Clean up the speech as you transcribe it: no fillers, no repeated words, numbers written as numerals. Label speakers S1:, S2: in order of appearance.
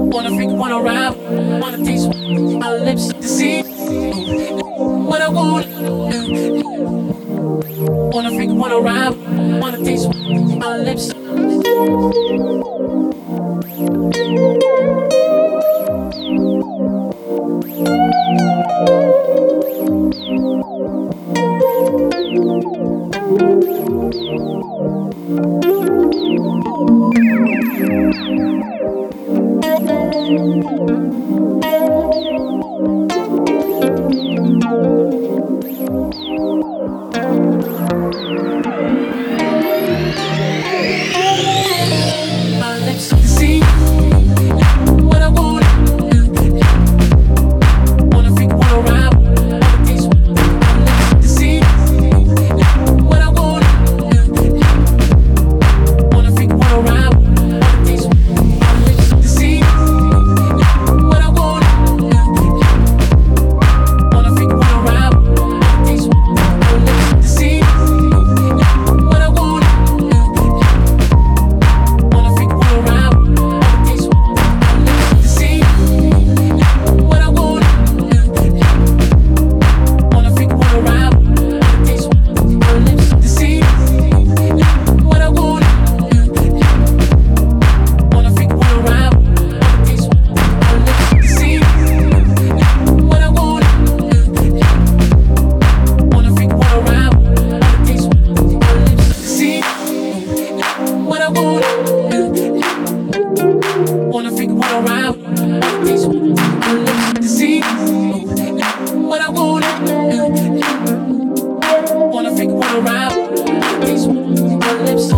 S1: Wanna freak, wanna rap, wanna taste my lips to see what I want. Wanna freak, wanna rap, wanna taste my lips. My lips to see what I want. Wanna freak, wanna rap, wanna taste my lips to see what I want. Wanna freak, wanna rap, wanna taste my lips to see what I want. Wanna freak, wanna rap, wanna taste my lips to see what I want. Wanna freak, wanna rap, wanna taste my lips to see what I want. Wanna freak, wanna rap, wanna taste my lips to see what I want. Wanna freak, wanna rap, wanna taste my lips to see what I want. Wanna freak, wanna rap, wanna taste my lips to see what I want. Wanna freak, wanna rap, wanna taste my lips to see what I want. Wanna freak, wanna rap, wanna taste my lips.